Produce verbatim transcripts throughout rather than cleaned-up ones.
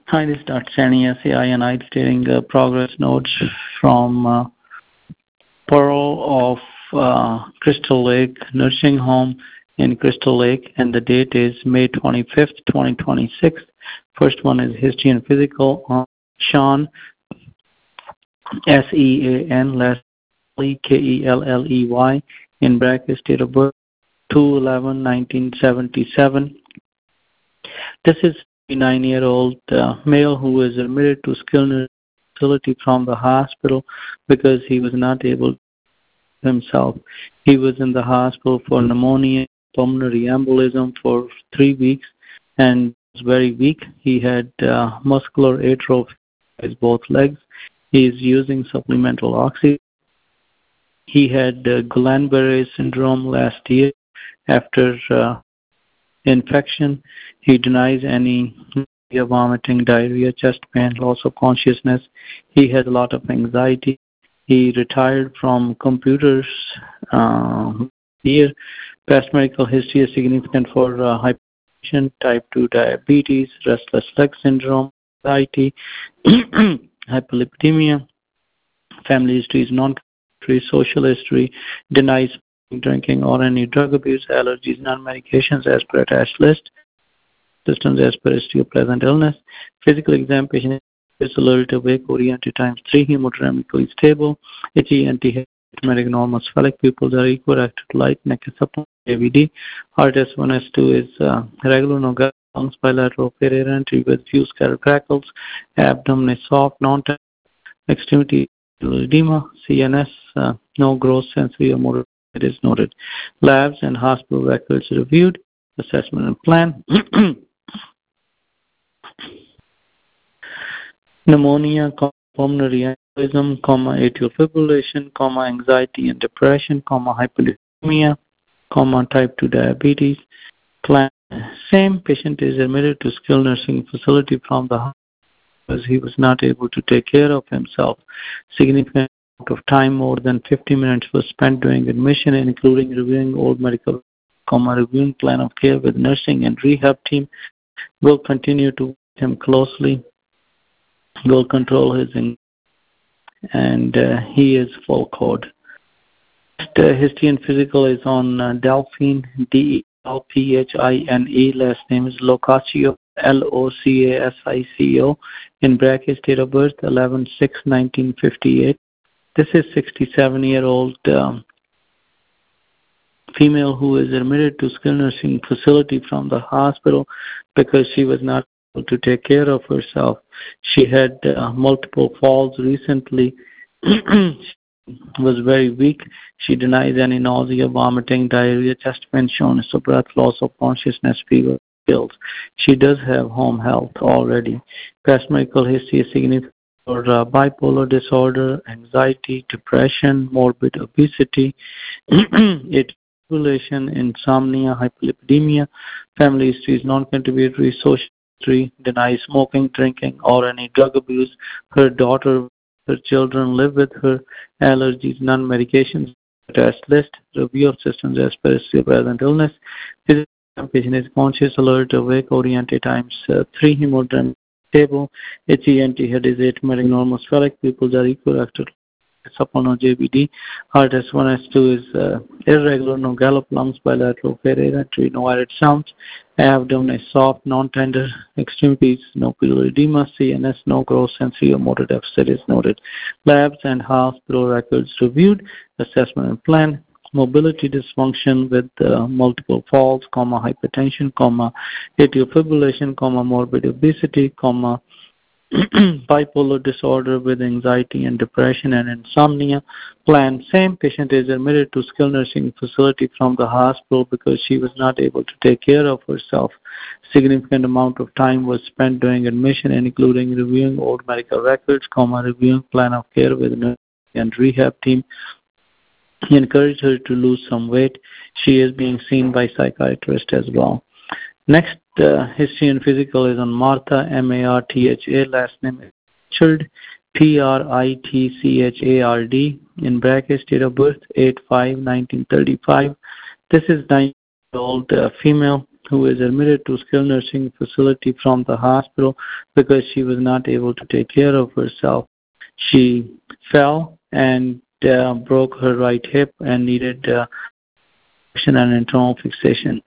Hi, this is Doctor Sani S A I, and I'm stating uh, progress notes from uh, Pearl of uh, Crystal Lake Nursing Home in Crystal Lake, and the date is May twenty-fifth, twenty twenty-six. First one is History and Physical on Sean, S E A N, last K E L L E Y, in brackets, date of birth, two eleven nineteen seventy-seven. This is a nine-year-old uh, male who was admitted to skilled nursing facility from the hospital because he was not able to himself. He was in the hospital for pneumonia, pulmonary embolism for three weeks, and was very weak. He had uh, muscular atrophy in both legs. He is using supplemental oxygen. He had uh, Guillain-Barré syndrome last year after uh, infection. He denies any vomiting, diarrhea, chest pain, loss of consciousness. He has a lot of anxiety. He retired from computers uh, here. Past medical history is significant for uh, hypertension, type two diabetes, restless leg syndrome, anxiety, hyperlipidemia. Family history is non-history, social history, denies drinking or any drug abuse, allergies, non-medications as per attached list, systems as per history of present illness. Physical exam, patient is alert, awake, oriented times three, hemodynamically stable, H E N T, automatic normal spheric, pupils are equal, active light, neck is supple, A V D. Heart S one, S two is uh, regular, no gut, lungs bilateral, failure entry with few scattered crackles, abdomen is soft, non-tender, extremity edema, C N S, uh, no gross sensory or motor it is noted. Labs and hospital records reviewed, assessment and plan. Pneumonia, pulmonary embolism, comma, atrial fibrillation, comma, anxiety and depression, comma, hyperlipidemia, comma, type two diabetes. Plan. Same patient is admitted to skilled nursing facility from the hospital because he was not able to take care of himself. Significant amount of time, more than fifty minutes, was spent during admission, including reviewing old medical, comma, reviewing plan of care with nursing and rehab team. Will continue to watch him closely. Will control his in- and uh, he is full code. Next, uh, history and physical is on uh, Delphine, D E L P H I N E. Last name is Locascio, L O C A S I C O. In brackets, date of birth, eleven six nineteen fifty-eight. This is sixty-seven-year-old um, female who is admitted to skilled nursing facility from the hospital because she was not able to take care of herself. She had uh, multiple falls recently. She was very weak. She denies any nausea, vomiting, diarrhea, chest pain, shortness of breath, loss of consciousness, fever, chills. She does have home health already. Past medical history is significant for uh, bipolar disorder, anxiety, depression, morbid obesity, fibrillation, insomnia, hyperlipidemia. Family history is non-contributory, social history, denies smoking, drinking, or any drug abuse. Her daughter, her children live with her, allergies, non-medications, attached list, review of systems as per history of present illness. Physical patient is conscious, alert, awake, oriented times uh, three, hemodynamic stable, H E N T head is automatic normal spheric, pupils are equal after supple, no J B D. Heart S one, S two is uh, irregular, no gallop, lungs bilateral, failure entry, no added sounds. Abdomen is soft, non-tender, extremities, no pleural edema, C N S, no gross sensory or motor deficit is noted. Labs and hospital records reviewed, assessment and plan. Mobility dysfunction with uh, multiple falls, comma, hypertension, comma, atrial fibrillation, comma, morbid obesity, comma, bipolar disorder with anxiety and depression and insomnia. Plan. Same patient is admitted to skilled nursing facility from the hospital because she was not able to take care of herself. Significant amount of time was spent during admission, including reviewing old medical records, comma, reviewing plan of care with nursing and rehab team. He encouraged her to lose some weight. She is being seen by psychiatrist as well. Next, uh, history and physical is on Martha, M A R T H A, last name is Pritchard, P R I T C H A R D, in brackets, date of birth, eight five nineteen thirty-five. This is nine-year-old uh, female who is admitted to skilled nursing facility from the hospital because she was not able to take care of herself. She fell and uh, broke her right hip and needed uh, an internal fixation.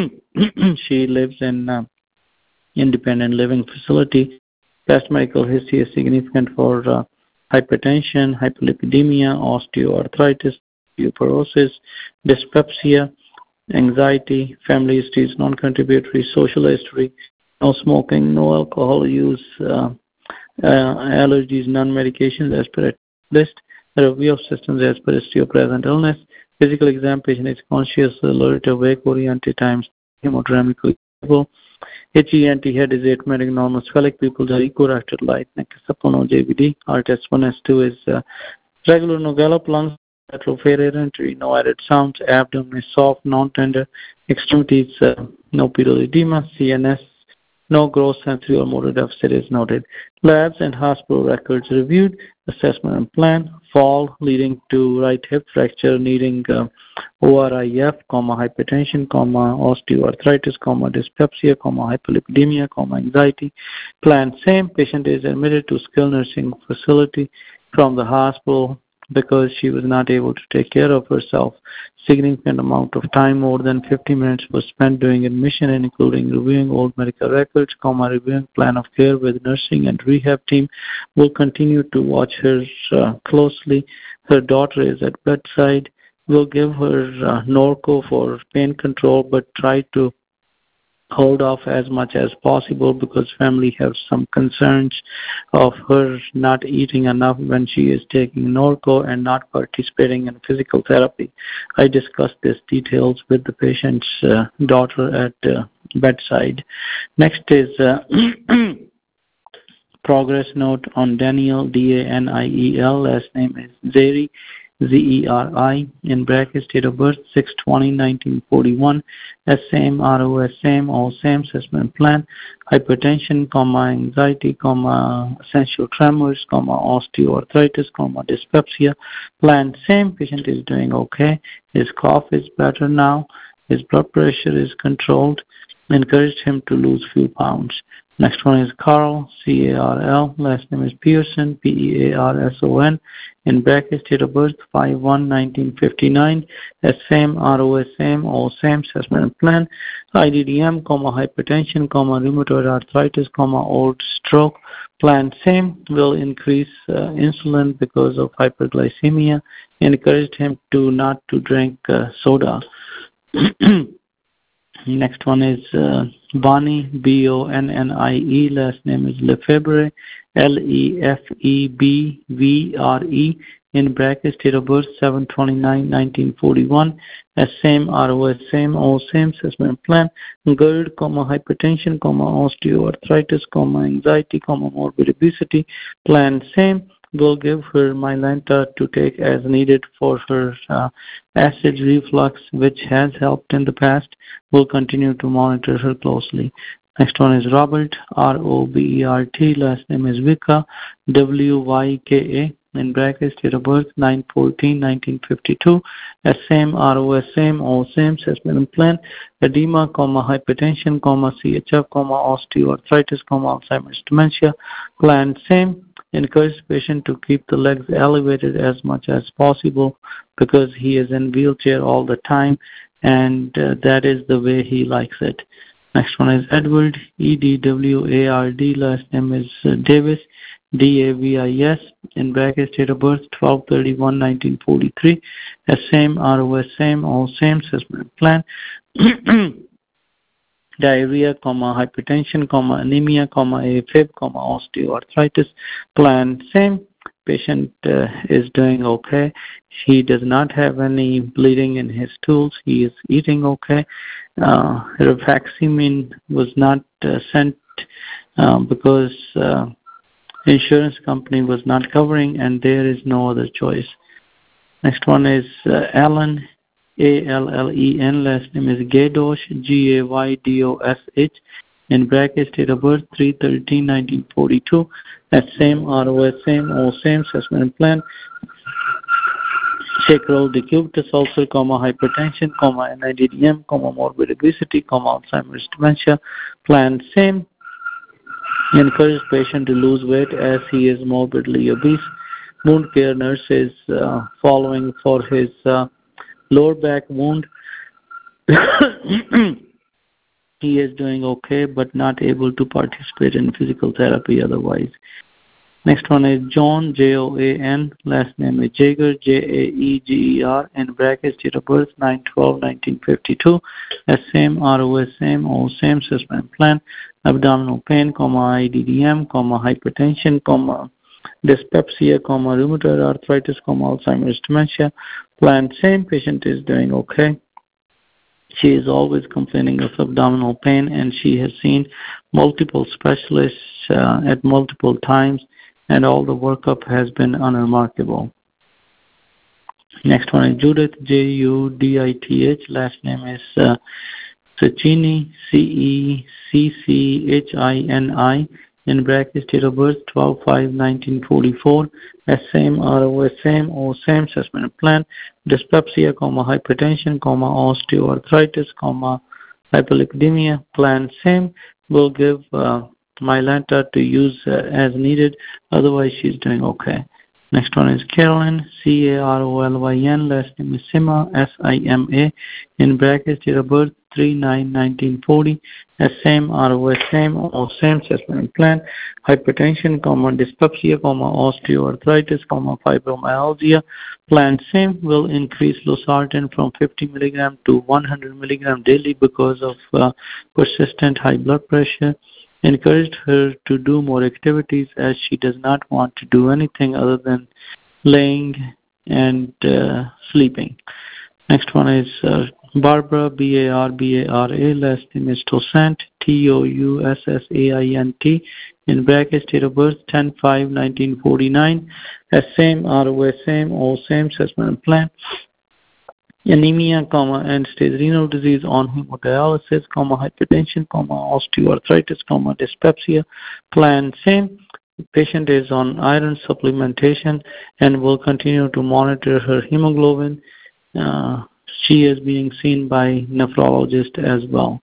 She lives in uh, independent living facility. Past medical history is significant for uh, hypertension, hyperlipidemia, osteoarthritis, osteoporosis, dyspepsia, anxiety, family history is non-contributory, social history, no smoking, no alcohol use, uh, uh, allergies, non-medications as per list, review of systems as per history of present illness, physical exam, patient is conscious, alert, awake, oriented times, hemodynamically stable, H E N T head is arithmetic normal, sphenic pupils are echo-reacted light, neck is supple, no J V D, R T S one S two is uh, regular, no gallop, lungs, lateral failure entry, no added sounds, abdomen is soft, non-tender, extremities, uh, no pedal edema, C N S, no gross sensory or motor deficit is noted. Labs and hospital records reviewed, assessment and plan, fall leading to right hip fracture needing uh, O R I F, comma, hypertension, comma, osteoarthritis, comma, dyspepsia, comma, hyperlipidemia, comma, anxiety. Plan same, patient is admitted to skilled nursing facility from the hospital because she was not able to take care of herself. Significant amount of time, more than fifty minutes, was spent during admission, including reviewing old medical records, comma, reviewing plan of care with nursing and rehab team. Will continue to watch her uh, closely. Her daughter is at bedside. Will give her uh, Norco for pain control, but try to hold off as much as possible because family have some concerns of her not eating enough when she is taking Norco and not participating in physical therapy. I discussed these details with the patient's uh, daughter at uh, bedside. Next is uh, progress note on Daniel, D A N I E L, last name is Zeri, Z E R I, in brackets, date of birth, six twenty nineteen forty-one, S same, R O S same, all same, assessment plan, hypertension, comma, anxiety, comma, essential tremors, comma, osteoarthritis, comma, dyspepsia, plan same, patient is doing okay, his cough is better now, his blood pressure is controlled, encouraged him to lose few pounds. Next one is Carl, C A R L, last name is Pearson, P E A R S O N, in brackets, date of birth, five one nineteen fifty-nine, S same, R O S same, all same, assessment plan, I D D M, comma, hypertension, comma, rheumatoid arthritis, comma, old stroke, plan same, will increase uh, insulin because of hyperglycemia, encouraged him to not to drink uh, soda. Next one is uh, Bonnie, B O N N I E, last name is Lefebvre, L E F E B V R E, in brackets, date of birth, seven twenty-nine nineteen forty-one, S same, R O S same, all same, assessment plan, GERD, comma, hypertension, comma, osteoarthritis, comma, anxiety, comma, morbid obesity, plan same, will give her Mylanta to take as needed for her uh, acid reflux, which has helped in the past. Will continue to monitor her closely. Next one is Robert, R O B E R T, last name is Vika, W Y K A, in brackets, date of birth, nine fourteen nineteen fifty-two, S same, R O S same, all same, assessment and plan, edema, comma, hypertension, comma, C H F, comma, osteoarthritis, comma, Alzheimer's dementia, plan same, encourage the patient to keep the legs elevated as much as possible because he is in wheelchair all the time, and uh, that is the way he likes it. Next one is Edward, E D W A R D, last name is uh, Davis, D A V I S, in brackets, date of birth, twelve thirty-one nineteen forty-three, S same, R O S same, all same, assessment plan, diarrhea, comma, hypertension, comma, anemia, comma, AFib, comma, osteoarthritis, plan same, patient uh, is doing okay. He does not have any bleeding in his stools. He is eating okay. Uh, rifaximin was not uh, sent uh, because uh, insurance company was not covering, and there is no other choice. Next one is uh, Allen, A L L E N, last name is Gaydosh, G A Y D O S H, in brackets, date of birth, three thirteen nineteen forty-two, that same, R O S same, all same, assessment and plan, sacral decubitus ulcer, comma, hypertension, comma, N I D D M, comma, morbid obesity, comma, Alzheimer's dementia. Plan same. Encourage patient to lose weight as he is morbidly obese. Wound care nurse is uh, following for his uh, lower back wound. He is doing okay, but not able to participate in physical therapy otherwise. Next one is John, J O A N. Last name is Jaeger, J A E G E R. In brackets, date of birth nine twelve nineteen fifty-two. S same, R O S same, O same, suspend plan. Abdominal pain, comma, I D D M, comma, hypertension, comma, dyspepsia, comma, rheumatoid arthritis, comma, Alzheimer's dementia. Plan same. Patient is doing okay. She is always complaining of abdominal pain, and she has seen multiple specialists uh, at multiple times, and all the workup has been unremarkable. Next one is Judith, J U D I T H. Last name is uh, Cecchini, C E C C H I N I. In brackets, date of birth twelve five nineteen forty-four. S same, R O S same, O same, suspended plan. Dyspepsia, comma, hypertension, comma, osteoarthritis, comma, hyperlipidemia. Plan same. Will give uh, Mylanta to use uh, as needed. Otherwise, she's doing okay. Next one is Carolyn, C A R O L Y N. Last name is Sima, S I M A. In brackets, date of birth three nine nineteen forty. S same, R O S same, O same, suspended plan. Hypertension, comma, dyspepsia, comma, osteoarthritis, comma, fibromyalgia. Plan same. Will increase losartan from fifty milligram to one hundred milligram daily because of uh, persistent high blood pressure. Encouraged her to do more activities as she does not want to do anything other than laying and uh, sleeping. Next one is uh, Barbara, B A R B A R A. Last name is Toussaint, T O U S S A I N T. In brackets, date of birth ten five nineteen forty-nine. S same, R O S same, O same, suspended plan. Anemia, comma, end-stage renal disease on hemodialysis, comma, hypertension, comma, osteoarthritis, comma, dyspepsia. Plan same. The patient is on iron supplementation and will continue to monitor her hemoglobin. Uh, she is being seen by nephrologist as well.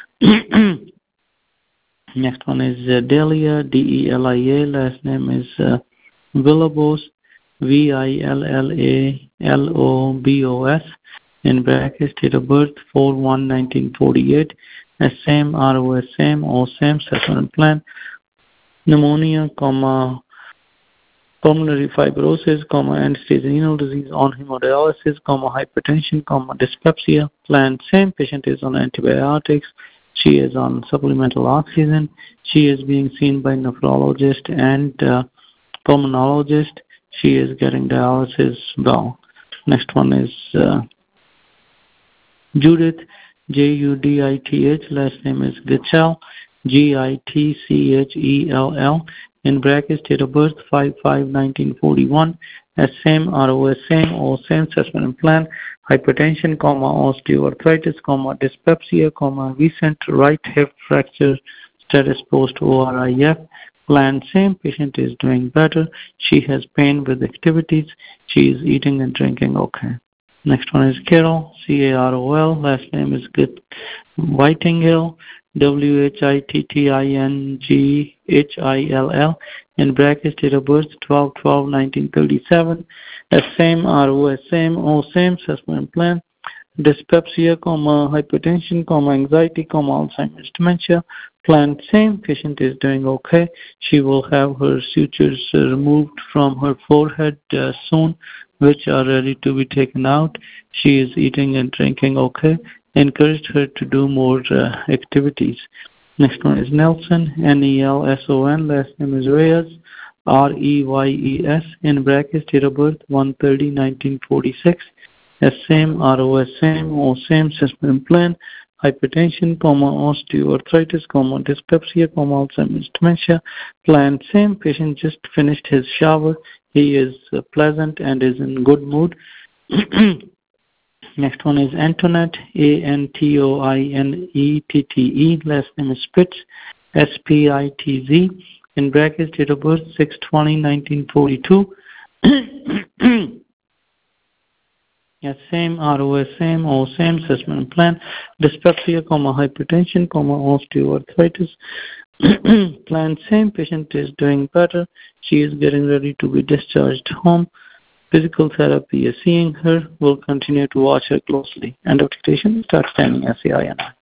Next one is uh, Delia, D E L I A. Last name is uh, Villalobos, V I L L A L O B O S. In brackets, date of birth four one nineteen forty-eight. S same, R O S same, O same, suspended plan. Pneumonia, comma, pulmonary fibrosis, comma, end-stage renal disease on hemodialysis, comma, hypertension, comma, dyspepsia. Plan same. Patient is on antibiotics. She is on supplemental oxygen. She is being seen by nephrologist and uh, pulmonologist. She is getting dialysis well. Next one is uh, Judith, J U D I T H. Last name is Gitchell, G I T C H E L L. In brackets, date of birth five five nineteen forty-one. S same, R O S same, O same, suspended plan. Hypertension, comma, osteoarthritis, comma, dyspepsia, comma, recent right hip fracture status post O R I F. Plan same. Patient is doing better. She has pain with activities. She is eating and drinking okay. Next one is Carol, C A R O L. Last name is Whitingill, W H I T T I N G H I L L. In brackets, date of birth twelve twelve nineteen thirty-seven. S same, R O S same, O same, suspended plan. Dyspepsia, comma, hypertension, comma, anxiety, comma, Alzheimer's dementia. Plan same. Patient is doing okay. She will have her sutures uh, removed from her forehead uh, soon, which are ready to be taken out. She is eating and drinking okay. Encouraged her to do more uh, activities. Next one is Nelson, N E L S O N. Last name is Reyes, R E Y E S. In brackets, date of birth one thirty nineteen forty-six. S same, R O S same, O same, suspended plan. Hypertension, comma, osteoarthritis, comma, dyspepsia, comma, Alzheimer's dementia. Plan same. Patient just finished his shower. He is uh, pleasant and is in good mood. Next one is Antoinette, A N T O I N E T T E. Last name is Spitz, S P I T Z. In brackets, date of birth six twenty nineteen forty-two. Yes, same R O S, same or same assessment plan. Dyspepsia, comma, hypertension, comma, osteoarthritis. Plan same. Patient is doing better. She is getting ready to be discharged home. Physical therapy is seeing her. We'll continue to watch her closely. End of dictation. Start standing S A I N I.